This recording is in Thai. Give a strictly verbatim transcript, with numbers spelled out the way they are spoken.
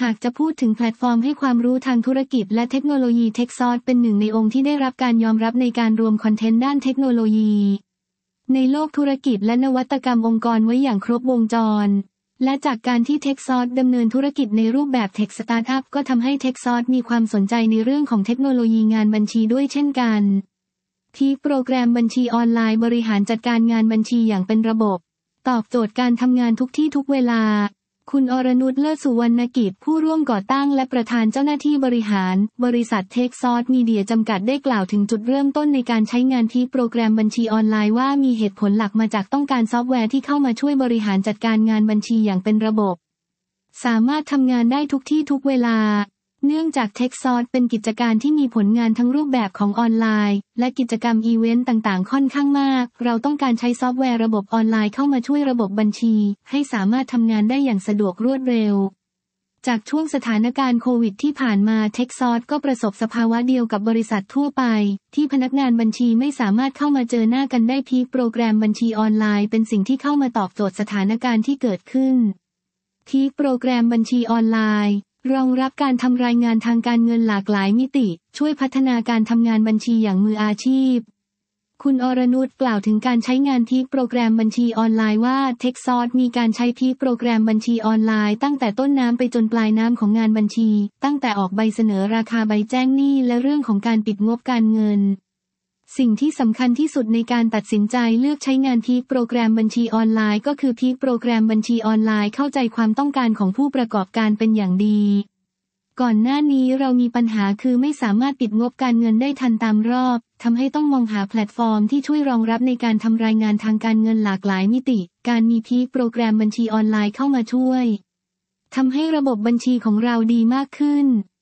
ากจะพูดถึงแพลตฟอร์มให้ความรู้ทางธุรกิจและเทคโนโลยี TechSauce เป็นหนึ่งในองค์ที่ได้รับการยอมรับในการรวมคอนเทนต์ด้านเทคโนโลยีในโลกธุรกิจและนวัตกรรมองค์กรไว้อย่างครบวงจรและจากการที่ TechSauce ดำเนินธุรกิจในรูปแบบ Tech Startup ก็ทำให้ TechSauce มีความสนใจในเรื่องของเทคโนโลยีงานบัญชีด้วยเช่นกันที่โปรแกรมบัญชีออนไลน์บริหารจัดการงานบัญชีอย่างเป็นระบบตอบโจทย์การทำงานทุกที่ทุกเวลาคุณอรนุช เลิศสุวรรณกิจผู้ร่วมก่อตั้งและประธานเจ้าหน้าที่บริหารบริษัท TechSauce Media จำกัดได้กล่าวถึงจุดเริ่มต้นในการใช้งานที่โปรแกรมบัญชีออนไลน์ว่ามีเหตุผลหลักมาจากต้องการซอฟต์แวร์ที่เข้ามาช่วยบริหารจัดการงานบัญชีอย่างเป็นระบบสามารถทำงานได้ทุกที่ทุกเวลาเนื่องจาก TechSauce เป็นกิจการที่มีผลงานทั้งรูปแบบของออนไลน์และกิจกรรมอีเวนต์ต่างๆค่อนข้างมากเราต้องการใช้ซอฟต์แวร์ระบบออนไลน์เข้ามาช่วยระบบบัญชีให้สามารถทำงานได้อย่างสะดวกรวดเร็วจากช่วงสถานการณ์โควิดที่ผ่านมา TechSauce ก็ประสบสภาวะเดียวกับบริษัททั่วไปที่พนักงานบัญชีไม่สามารถเข้ามาเจอหน้ากันได้พีคโปรแกรมบัญชีออนไลน์เป็นสิ่งที่เข้ามาตอบโจทย์สถานการณ์ที่เกิดขึ้นพีคโปรแกรมบัญชีออนไลน์รองรับการทำรายงานทางการเงินหลากหลายมิติช่วยพัฒนาการทำงานบัญชีอย่างมืออาชีพคุณอรนุชกล่าวถึงการใช้งานพีคโปรแกรมบัญชีออนไลน์ว่า TechSauce มีการใช้พีคโปรแกรมบัญชีออนไลน์ตั้งแต่ต้นน้ำไปจนปลายน้ำของงานบัญชีตั้งแต่ออกใบเสนอราคาใบแจ้งหนี้และเรื่องของการปิดงบการเงินสิ่งที่สำคัญที่สุดในการตัดสินใจเลือกใช้งานพีคโปรแกรมบัญชีออนไลน์ก็คือพีคโปรแกรมบัญชีออนไลน์เข้าใจความต้องการของผู้ประกอบการเป็นอย่างดีก่อนหน้านี้เรามีปัญหาคือไม่สามารถปิดงบการเงินได้ทันตามรอบทำให้ต้องมองหาแพลตฟอร์มที่ช่วยรองรับในการทำรายงานทางการเงินหลากหลายมิติการมีพีคโปรแกรมบัญชีออนไลน์เข้ามาช่วยทำให้ระบบบัญชีของเราดีมากขึ้น